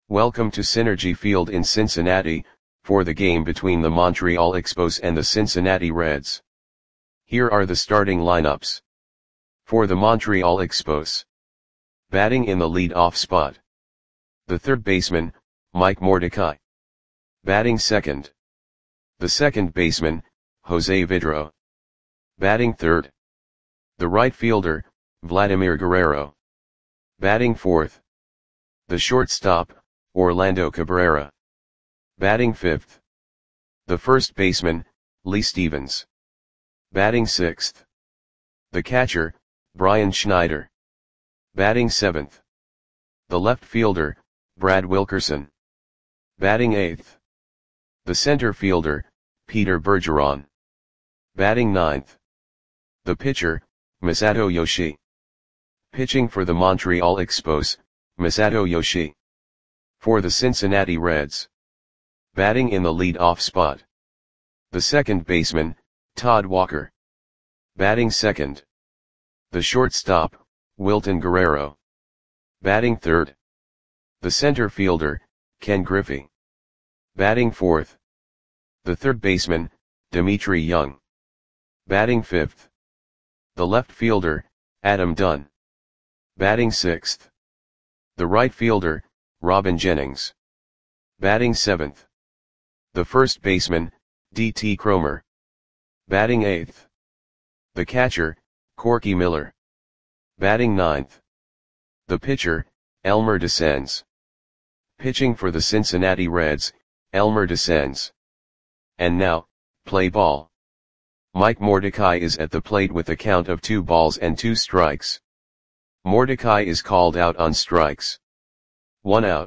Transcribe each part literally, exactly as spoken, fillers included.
Welcome to Synergy Field in Cincinnati, for the game between the Montreal Expos and the Cincinnati Reds. Here are the starting lineups. For the Montreal Expos. Batting in the lead-off spot. The third baseman, Mike Mordecai. Batting second. The second baseman, Jose Vidro. Batting third. The right fielder, Vladimir Guerrero. Batting fourth. The shortstop, Orlando Cabrera. Batting fifth. The first baseman, Lee Stevens. Batting sixth. The catcher, Brian Schneider. Batting seventh. The left fielder, Brad Wilkerson. Batting eighth. The center fielder, Peter Bergeron. Batting ninth. The pitcher, Masato Yoshii. Pitching for the Montreal Expos, Masato Yoshii. For the Cincinnati Reds. Batting in the lead-off spot. The second baseman, Todd Walker. Batting second. The shortstop, Wilton Guerrero. Batting third. The center fielder, Ken Griffey. Batting fourth. The third baseman, Dimitri Young. Batting fifth. The left fielder, Adam Dunn. Batting sixth. The right fielder, Robin Jennings. Batting seventh. The first baseman, D T Cromer. Batting eighth. The catcher, Corky Miller. Batting ninth. The pitcher, Elmer Descends. Pitching for the Cincinnati Reds, Elmer Descends. And now, play ball. Mike Mordecai is at the plate with a count of two balls and two strikes. Mordecai is called out on strikes. One out.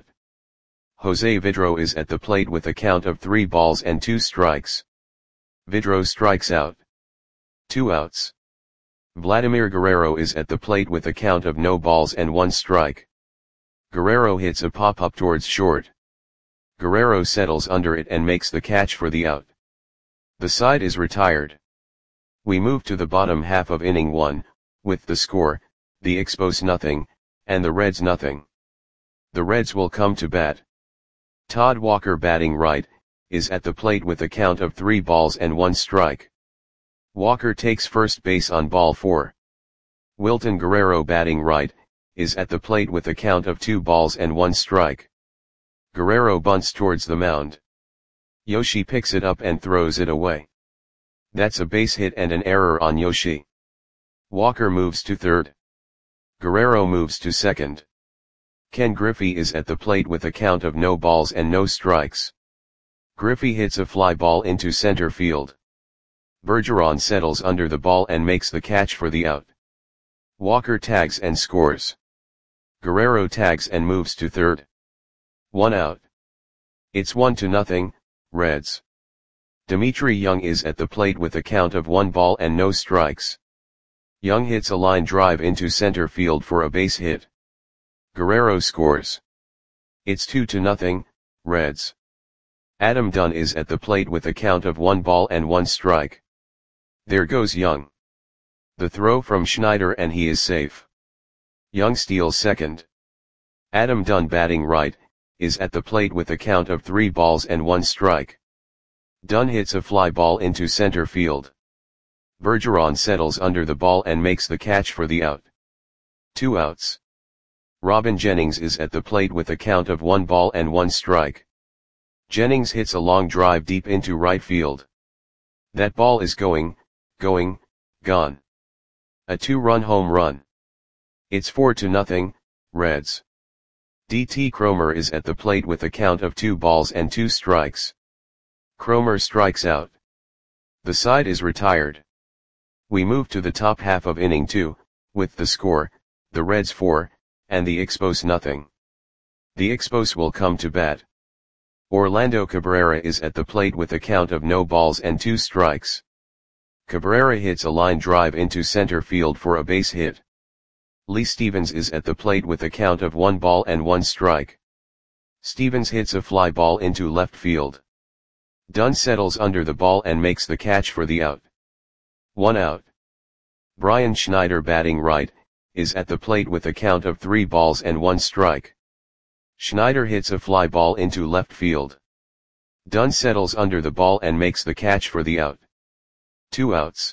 Jose Vidro is at the plate with a count of three balls and two strikes. Vidro strikes out. Two outs. Vladimir Guerrero is at the plate with a count of no balls and one strike. Guerrero hits a pop-up towards short. Guerrero settles under it and makes the catch for the out. The side is retired. We move to the bottom half of inning one, with the score, the Expos nothing, and the Reds nothing. The Reds will come to bat. Todd Walker batting right, is at the plate with a count of three balls and one strike. Walker takes first base on ball four. Wilton Guerrero batting right, is at the plate with a count of two balls and one strike. Guerrero bunts towards the mound. Yoshii picks it up and throws it away. That's a base hit and an error on Yoshii. Walker moves to third. Guerrero moves to second. Ken Griffey is at the plate with a count of no balls and no strikes. Griffey hits a fly ball into center field. Bergeron settles under the ball and makes the catch for the out. Walker tags and scores. Guerrero tags and moves to third. One out. It's one to nothing, Reds. Dimitri Young is at the plate with a count of one ball and no strikes. Young hits a line drive into center field for a base hit. Guerrero scores. It's two to nothing, Reds. Adam Dunn is at the plate with a count of one ball and one strike. There goes Young. The throw from Schneider and he is safe. Young steals second. Adam Dunn batting right, is at the plate with a count of three balls and one strike. Dunn hits a fly ball into center field. Bergeron settles under the ball and makes the catch for the out. Two outs. Robin Jennings is at the plate with a count of one ball and one strike. Jennings hits a long drive deep into right field. That ball is going, going, gone. A two-run home run. It's four to nothing, Reds. D T Cromer is at the plate with a count of two balls and two strikes. Cromer strikes out. The side is retired. We move to the top half of inning two, with the score, the Reds four, and the Expos nothing. The Expos will come to bat. Orlando Cabrera is at the plate with a count of no balls and two strikes. Cabrera hits a line drive into center field for a base hit. Lee Stevens is at the plate with a count of one ball and one strike. Stevens hits a fly ball into left field. Dunn settles under the ball and makes the catch for the out. One out. Brian Schneider batting right, is at the plate with a count of three balls and one strike. Schneider hits a fly ball into left field. Dunn settles under the ball and makes the catch for the out. Two outs.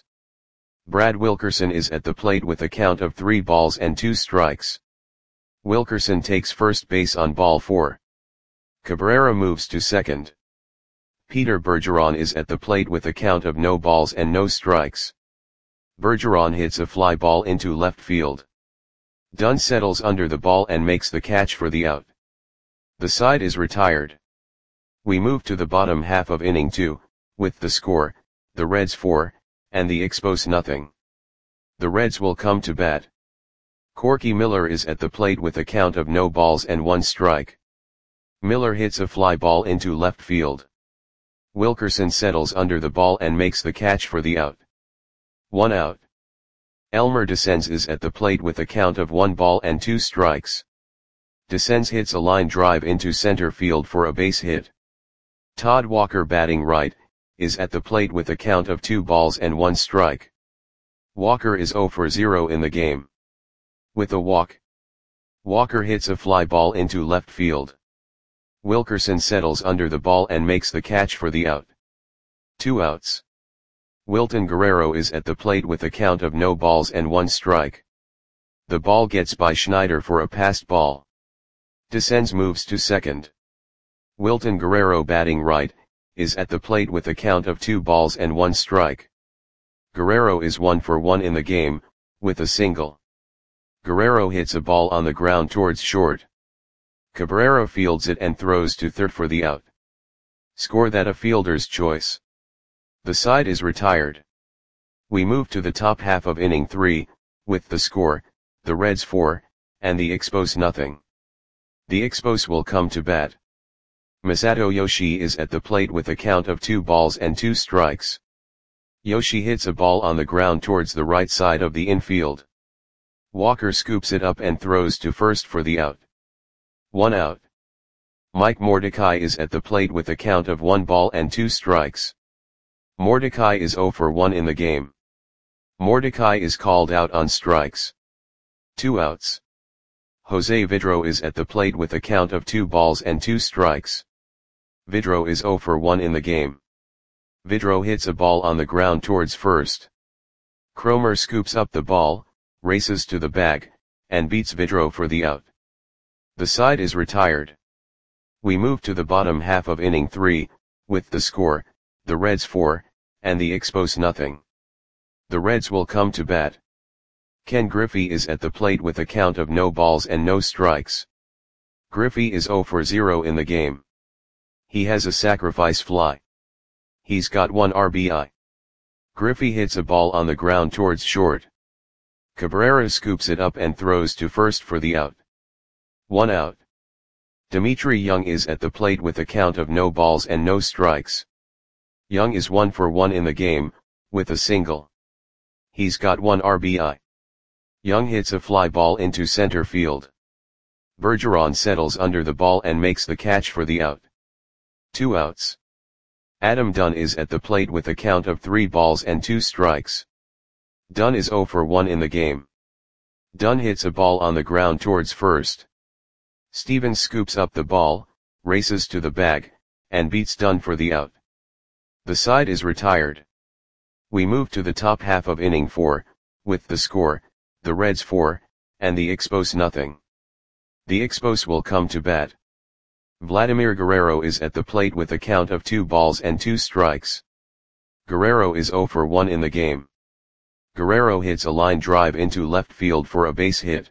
Brad Wilkerson is at the plate with a count of three balls and two strikes. Wilkerson takes first base on ball four. Cabrera moves to second. Peter Bergeron is at the plate with a count of no balls and no strikes. Bergeron hits a fly ball into left field. Dunn settles under the ball and makes the catch for the out. The side is retired. We move to the bottom half of inning two, with the score, the Reds four, and the Expos nothing. The Reds will come to bat. Corky Miller is at the plate with a count of no balls and one strike. Miller hits a fly ball into left field. Wilkerson settles under the ball and makes the catch for the out. One out. Elmer Descends is at the plate with a count of one ball and two strikes. Descends hits a line drive into center field for a base hit. Todd Walker, batting right, is at the plate with a count of two balls and one strike. Walker is zero for zero in the game. With a walk, Walker hits a fly ball into left field. Wilkerson settles under the ball and makes the catch for the out. Two outs. Wilton Guerrero is at the plate with a count of no balls and one strike. The ball gets by Schneider for a passed ball. Descends moves to second. Wilton Guerrero, batting right, is at the plate with a count of two balls and one strike. Guerrero is one for one in the game, with a single. Guerrero hits a ball on the ground towards short. Cabrera fields it and throws to third for the out. Score that a fielder's choice. The side is retired. We move to the top half of inning three, with the score, the Reds four, and the Expos nothing. The Expos will come to bat. Masato Yoshi is at the plate with a count of two balls and two strikes. Yoshi hits a ball on the ground towards the right side of the infield. Walker scoops it up and throws to first for the out. One out. Mike Mordecai is at the plate with a count of one ball and two strikes. Mordecai is zero for one in the game. Mordecai is called out on strikes. Two outs. Jose Vidro is at the plate with a count of two balls and two strikes. Vidro is zero for one in the game. Vidro hits a ball on the ground towards first. Cromer scoops up the ball, races to the bag, and beats Vidro for the out. The side is retired. We move to the bottom half of inning three, with the score, the Reds four, and the Expos nothing. The Reds will come to bat. Ken Griffey is at the plate with a count of no balls and no strikes. Griffey is zero for zero in the game. He has a sacrifice fly. He's got one R B I. Griffey hits a ball on the ground towards short. Cabrera scoops it up and throws to first for the out. One out. Dimitri Young is at the plate with a count of no balls and no strikes. Young is one for one in the game, with a single. He's got one R B I. Young hits a fly ball into center field. Bergeron settles under the ball and makes the catch for the out. Two outs. Adam Dunn is at the plate with a count of three balls and two strikes. Dunn is zero for one in the game. Dunn hits a ball on the ground towards first. Stevens scoops up the ball, races to the bag, and beats Dunn for the out. The side is retired. We move to the top half of inning four, with the score, the Reds four, and the Expos nothing. The Expos will come to bat. Vladimir Guerrero is at the plate with a count of two balls and two strikes. Guerrero is zero for one in the game. Guerrero hits a line drive into left field for a base hit.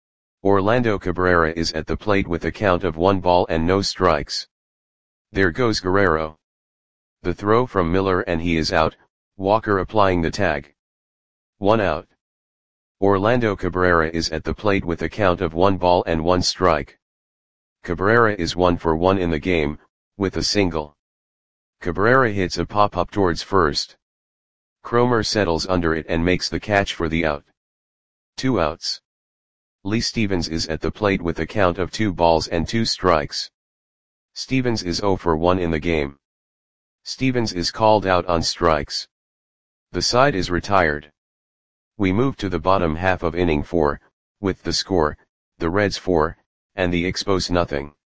Orlando Cabrera is at the plate with a count of one ball and no strikes. There goes Guerrero. The throw from Miller and he is out, Walker applying the tag. One out. Orlando Cabrera is at the plate with a count of one ball and one strike. Cabrera is one for one in the game, with a single. Cabrera hits a pop-up towards first. Cromer settles under it and makes the catch for the out. Two outs. Lee Stevens is at the plate with a count of two balls and two strikes. Stevens is zero for one in the game. Stevens is called out on strikes. The side is retired. We move to the bottom half of inning four, with the score, the Reds four, and the Expos nothing.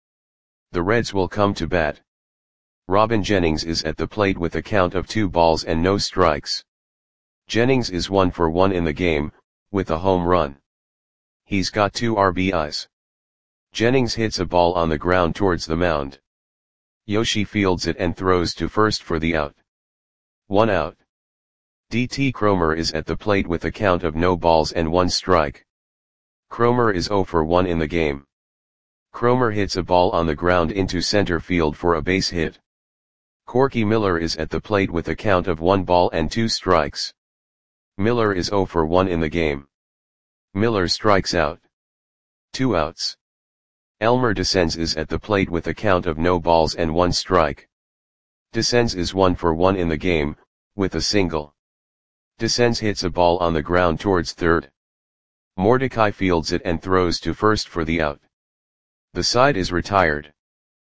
The Reds will come to bat. Robin Jennings is at the plate with a count of two balls and no strikes. Jennings is one for one in the game, with a home run. He's got two R B Is. Jennings hits a ball on the ground towards the mound. Yoshi fields it and throws to first for the out. One out. D T Cromer is at the plate with a count of no balls and one strike. Cromer is zero for one in the game. Cromer hits a ball on the ground into center field for a base hit. Corky Miller is at the plate with a count of one ball and two strikes. Miller is zero for one in the game. Miller strikes out. Two outs. Elmer Descends is at the plate with a count of no balls and one strike. Descends is one for one in the game, with a single. Descends hits a ball on the ground towards third. Mordecai fields it and throws to first for the out. The side is retired.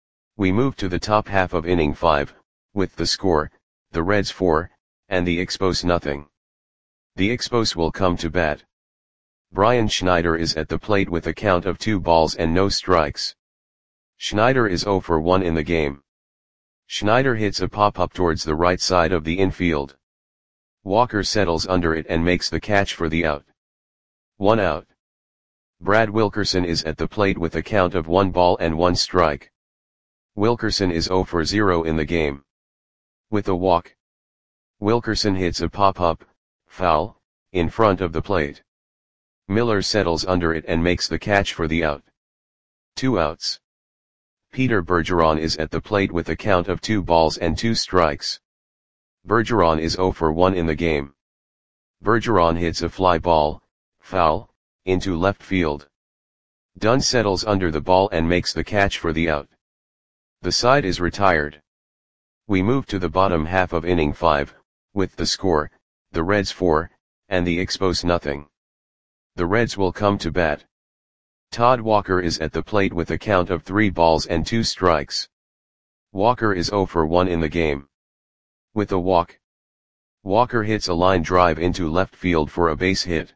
We move to the top half of inning five, with the score, the Reds four, and the Expos nothing. The Expos will come to bat. Brian Schneider is at the plate with a count of two balls and no strikes. Schneider is zero for one in the game. Schneider hits a pop-up towards the right side of the infield. Walker settles under it and makes the catch for the out. One out. Brad Wilkerson is at the plate with a count of one ball and one strike. Wilkerson is zero for zero in the game. With a walk. Wilkerson hits a pop-up, foul, in front of the plate. Miller settles under it and makes the catch for the out. Two outs. Peter Bergeron is at the plate with a count of two balls and two strikes. Bergeron is zero for one in the game. Bergeron hits a fly ball, foul, into left field. Dunn settles under the ball and makes the catch for the out. The side is retired. We move to the bottom half of inning five, with the score, the Reds four, and the Expos nothing. The Reds will come to bat. Todd Walker is at the plate with a count of three balls and two strikes. Walker is zero for one in the game. With a walk. Walker hits a line drive into left field for a base hit.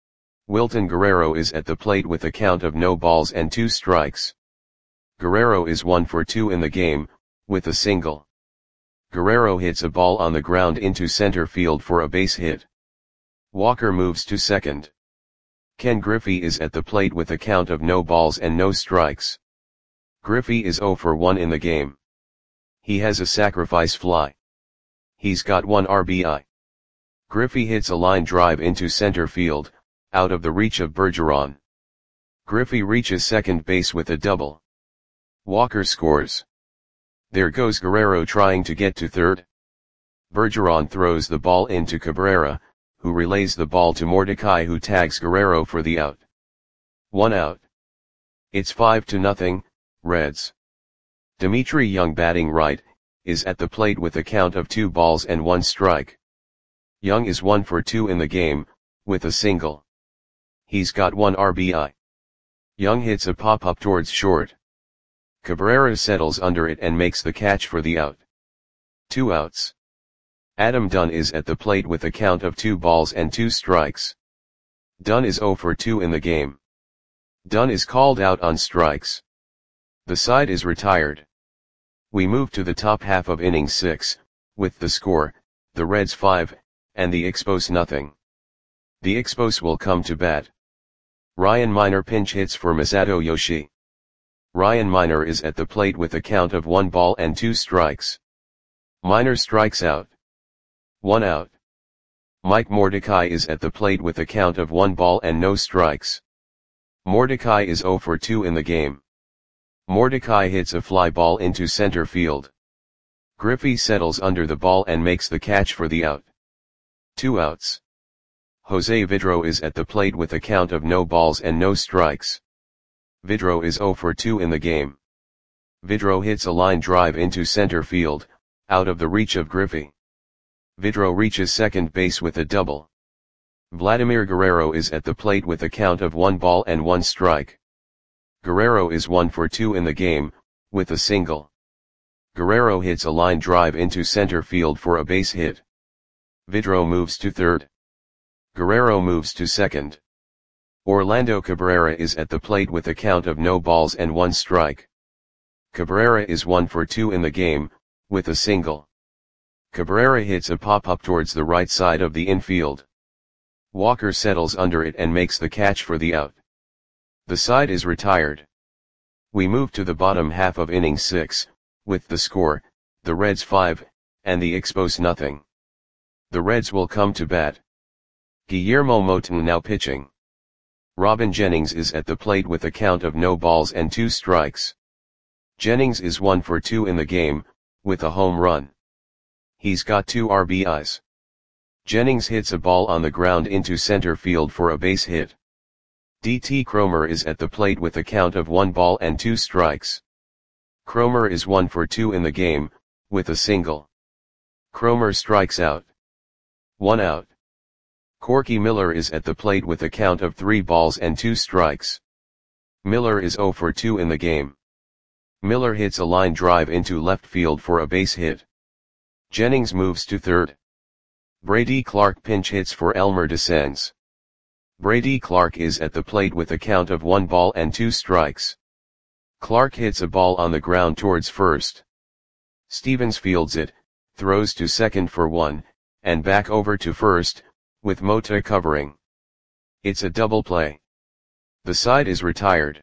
Wilton Guerrero is at the plate with a count of no balls and two strikes. Guerrero is one for two in the game, with a single. Guerrero hits a ball on the ground into center field for a base hit. Walker moves to second. Ken Griffey is at the plate with a count of no balls and no strikes. Griffey is zero for one in the game. He has a sacrifice fly. He's got one R B I. Griffey hits a line drive into center field, out of the reach of Bergeron. Griffey reaches second base with a double. Walker scores. There goes Guerrero trying to get to third. Bergeron throws the ball into Cabrera, who relays the ball to Mordecai, who tags Guerrero for the out. One out. It's five to nothing, Reds. Dimitri Young, batting right, is at the plate with a count of two balls and one strike. Young is one for two in the game, with a single. He's got one R B I. Young hits a pop-up towards short. Cabrera settles under it and makes the catch for the out. Two outs. Adam Dunn is at the plate with a count of two balls and two strikes. Dunn is zero for two in the game. Dunn is called out on strikes. The side is retired. We move to the top half of inning six, with the score, the Reds five, and the Expos nothing. The Expos will come to bat. Ryan Miner pinch hits for Masato Yoshi. Ryan Miner is at the plate with a count of one ball and two strikes. Miner strikes out. One out. Mike Mordecai is at the plate with a count of one ball and no strikes. Mordecai is zero for two in the game. Mordecai hits a fly ball into center field. Griffey settles under the ball and makes the catch for the out. Two outs. Jose Vidro is at the plate with a count of no balls and no strikes. Vidro is zero for two in the game. Vidro hits a line drive into center field, out of the reach of Griffey. Vidro reaches second base with a double. Vladimir Guerrero is at the plate with a count of one ball and one strike. Guerrero is one for two in the game, with a single. Guerrero hits a line drive into center field for a base hit. Vidro moves to third. Guerrero moves to second. Orlando Cabrera is at the plate with a count of no balls and one strike. Cabrera is one for two in the game, with a single. Cabrera hits a pop-up towards the right side of the infield. Walker settles under it and makes the catch for the out. The side is retired. We move to the bottom half of inning six, with the score, the Reds five, and the Expos nothing. The Reds will come to bat. Guillermo Moton now pitching. Robin Jennings is at the plate with a count of no balls and two strikes. Jennings is one for two in the game, with a home run. He's got two R B Is. Jennings hits a ball on the ground into center field for a base hit. D T Cromer is at the plate with a count of one ball and two strikes. Cromer is one for two in the game, with a single. Cromer strikes out. One out. Corky Miller is at the plate with a count of three balls and two strikes. Miller is zero for two in the game. Miller hits a line drive into left field for a base hit. Jennings moves to third. Brady Clark pinch hits for Elmer Descends. Brady Clark is at the plate with a count of one ball and two strikes. Clark hits a ball on the ground towards first. Stevens fields it, throws to second for one, and back over to first, with Mota covering. It's a double play. The side is retired.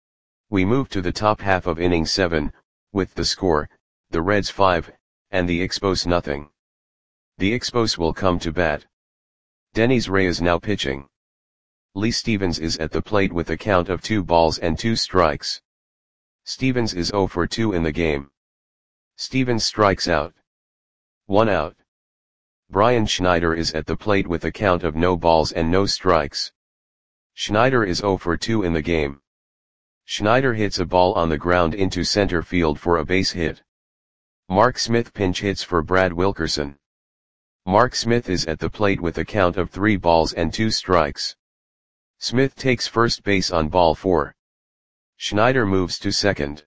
We move to the top half of inning seven, with the score, the Reds five, and the Expos nothing. The Expos will come to bat. Dennis Reyes now pitching. Lee Stevens is at the plate with a count of two balls and two strikes. Stevens is zero for two in the game. Stevens strikes out. One out. Brian Schneider is at the plate with a count of no balls and no strikes. Schneider is zero for two in the game. Schneider hits a ball on the ground into center field for a base hit. Mark Smith pinch hits for Brad Wilkerson. Mark Smith is at the plate with a count of three balls and two strikes. Smith takes first base on ball four. Schneider moves to second.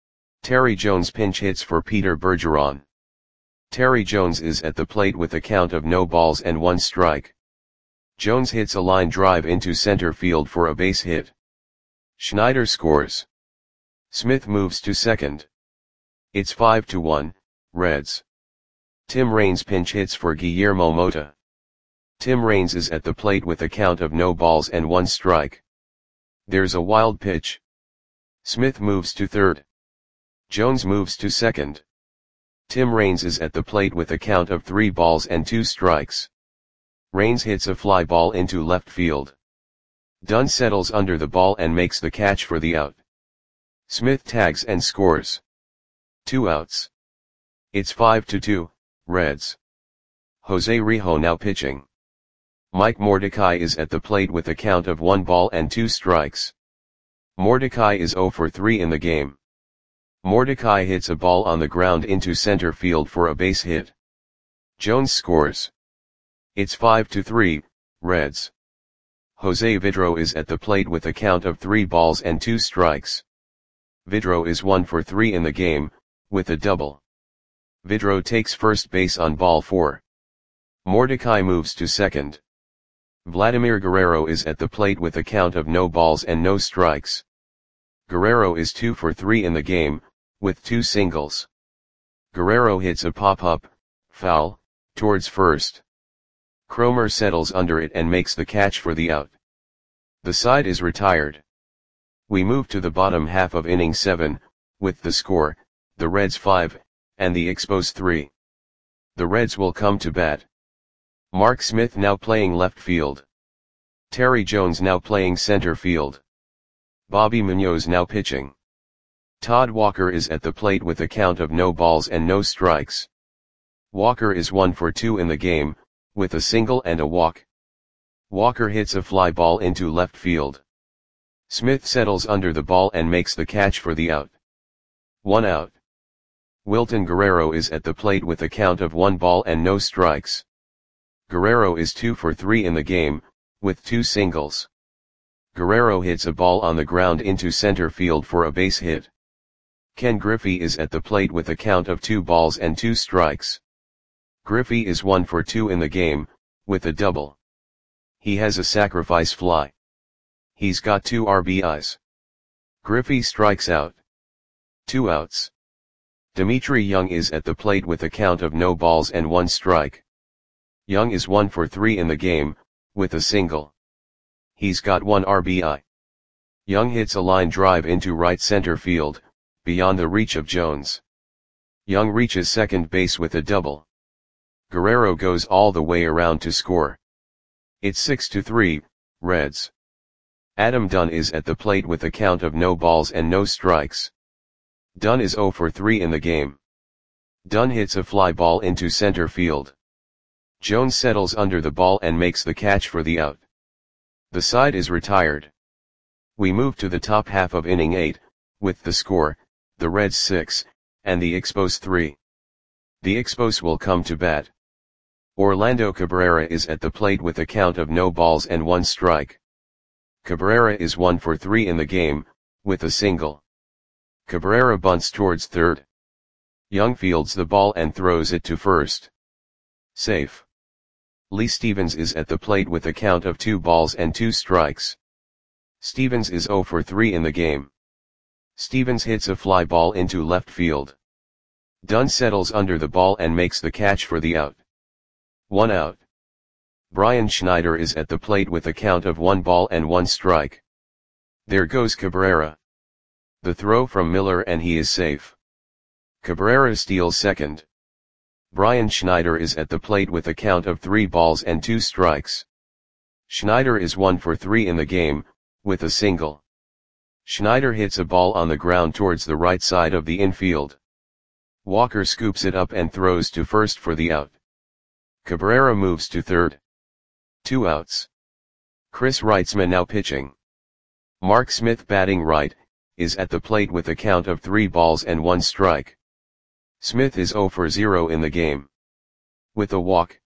Terry Jones pinch hits for Peter Bergeron. Terry Jones is at the plate with a count of no balls and one strike. Jones hits a line drive into center field for a base hit. Schneider scores. Smith moves to second. It's five to one, Reds. Tim Raines pinch hits for Guillermo Mota. Tim Raines is at the plate with a count of no balls and one strike. There's a wild pitch. Smith moves to third. Jones moves to second. Tim Raines is at the plate with a count of three balls and two strikes. Raines hits a fly ball into left field. Dunn settles under the ball and makes the catch for the out. Smith tags and scores. Two outs. It's five to two, Reds. Jose Rijo now pitching. Mike Mordecai is at the plate with a count of one ball and two strikes. Mordecai is zero for three in the game. Mordecai hits a ball on the ground into center field for a base hit. Jones scores. It's five to three, Reds. Jose Vidro is at the plate with a count of three balls and two strikes. Vidro is one for three in the game, with a double. Vidro takes first base on ball four. Mordecai moves to second. Vladimir Guerrero is at the plate with a count of no balls and no strikes. Guerrero is two for three in the game, with two singles. Guerrero hits a pop-up, foul, towards first. Cromer settles under it and makes the catch for the out. The side is retired. We move to the bottom half of inning seven, with the score, the Reds five, and the Expos three. The Reds will come to bat. Mark Smith now playing left field. Terry Jones now playing center field. Bobby Munoz now pitching. Todd Walker is at the plate with a count of no balls and no strikes. Walker is one for two in the game, with a single and a walk. Walker hits a fly ball into left field. Smith settles under the ball and makes the catch for the out. One out. Wilton Guerrero is at the plate with a count of one ball and no strikes. Guerrero is two for three in the game, with two singles. Guerrero hits a ball on the ground into center field for a base hit. Ken Griffey is at the plate with a count of two balls and two strikes. Griffey is one for two in the game, with a double. He has a sacrifice fly. He's got two R B Is. Griffey strikes out. Two outs. Dimitri Young is at the plate with a count of no balls and one strike. Young is one for three in the game, with a single. He's got one R B I. Young hits a line drive into right center field, beyond the reach of Jones. Young reaches second base with a double. Guerrero goes all the way around to score. It's six to three, Reds. Adam Dunn is at the plate with a count of no balls and no strikes. Dunn is zero for three in the game. Dunn hits a fly ball into center field. Jones settles under the ball and makes the catch for the out. The side is retired. We move to the top half of inning eight, with the score, the Reds six, and the Expos three. The Expos will come to bat. Orlando Cabrera is at the plate with a count of no balls and one strike. Cabrera is one for three in the game, with a single. Cabrera bunts towards third. Young fields the ball and throws it to first. Safe. Lee Stevens is at the plate with a count of two balls and two strikes. Stevens is zero for three in the game. Stevens hits a fly ball into left field. Dunn settles under the ball and makes the catch for the out. One out. Brian Schneider is at the plate with a count of one ball and one strike. There goes Cabrera. The throw from Miller and he is safe. Cabrera steals second. Brian Schneider is at the plate with a count of three balls and two strikes. Schneider is one for three in the game, with a single. Schneider hits a ball on the ground towards the right side of the infield. Walker scoops it up and throws to first for the out. Cabrera moves to third. Two outs. Chris Reitzman now pitching. Mark Smith batting right, is at the plate with a count of three balls and one strike. Smith is zero for zero in the game. With a walk.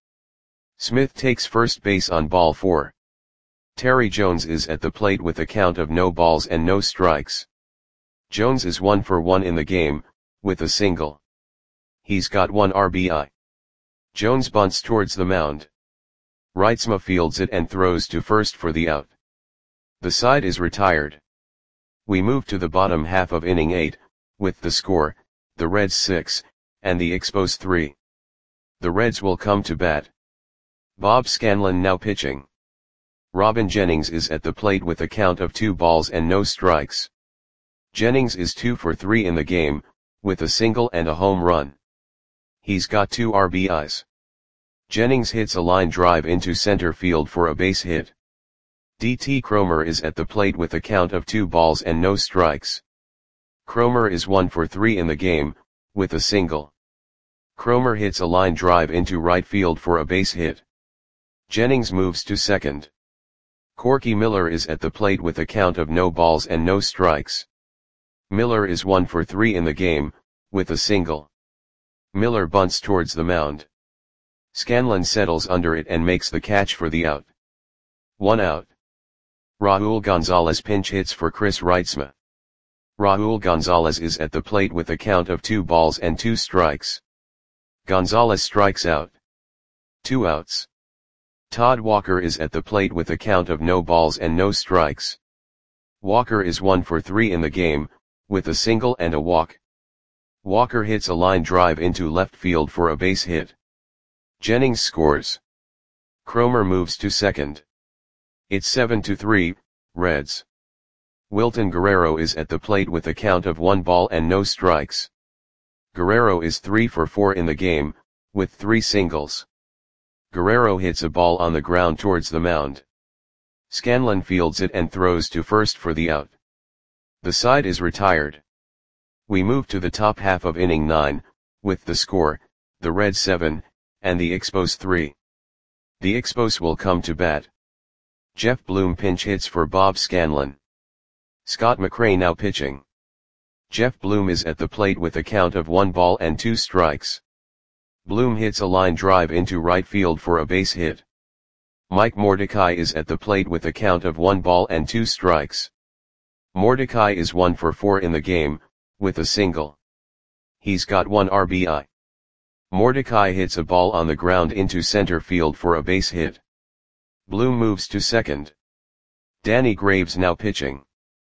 Smith takes first base on ball four. Terry Jones is at the plate with a count of no balls and no strikes. Jones is one for one in the game, with a single. He's got one R B I. Jones bunts towards the mound. Reitzma fields it and throws to first for the out. The side is retired. We move to the bottom half of inning eight, with the score, the Reds six, and the Expos three. The Reds will come to bat. Bob Scanlon now pitching. Robin Jennings is at the plate with a count of two balls and no strikes. Jennings is two for three in the game, with a single and a home run. He's got two R B Is. Jennings hits a line drive into center field for a base hit. D T Cromer is at the plate with a count of two balls and no strikes. Cromer is one for three in the game, with a single. Cromer hits a line drive into right field for a base hit. Jennings moves to second. Corky Miller is at the plate with a count of no balls and no strikes. Miller is one for three in the game, with a single. Miller bunts towards the mound. Scanlon settles under it and makes the catch for the out. One out. Raul Gonzalez pinch hits for Chris Reitzma. Raul Gonzalez is at the plate with a count of two balls and two strikes. Gonzalez strikes out. Two outs. Todd Walker is at the plate with a count of no balls and no strikes. Walker is one for three in the game, with a single and a walk. Walker hits a line drive into left field for a base hit. Jennings scores. Cromer moves to second. It's seven to three, Reds. Wilton Guerrero is at the plate with a count of one ball and no strikes. Guerrero is three for four in the game, with three singles. Guerrero hits a ball on the ground towards the mound. Scanlon fields it and throws to first for the out. The side is retired. We move to the top half of inning nine, with the score, the Reds seven, and the Expos three. The Expos will come to bat. Jeff Bloom pinch hits for Bob Scanlon. Scott McRae now pitching. Jeff Bloom is at the plate with a count of one ball and two strikes. Bloom hits a line drive into right field for a base hit. Mike Mordecai is at the plate with a count of one ball and two strikes. Mordecai is one for four in the game, with a single. He's got one R B I. Mordecai hits a ball on the ground into center field for a base hit. Bloom moves to second. Danny Graves now pitching.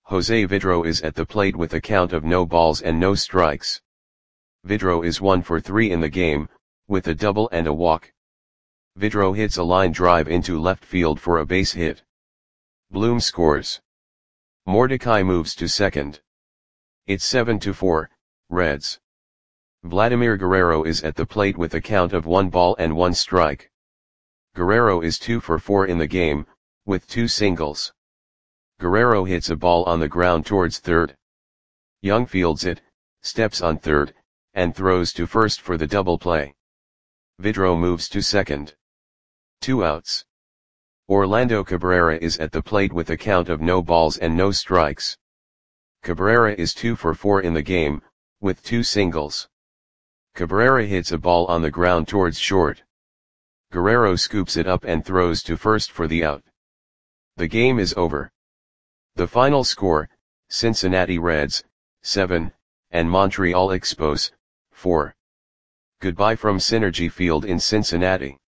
Jose Vidro is at the plate with a count of no balls and no strikes. Vidro is one for three in the game, with a double and a walk. Vidro hits a line drive into left field for a base hit. Bloom scores. Mordecai moves to second. It's seven to four, Reds. Vladimir Guerrero is at the plate with a count of one ball and one strike. Guerrero is two for four in the game, with two singles. Guerrero hits a ball on the ground towards third. Young fields it, steps on third, and throws to first for the double play. Vidro moves to second. Two outs. Orlando Cabrera is at the plate with a count of no balls and no strikes. Cabrera is two for four in the game, with two singles. Cabrera hits a ball on the ground towards short. Guerrero scoops it up and throws to first for the out. The game is over. The final score, Cincinnati Reds, seven, and Montreal Expos, four. Goodbye from Synergy Field in Cincinnati.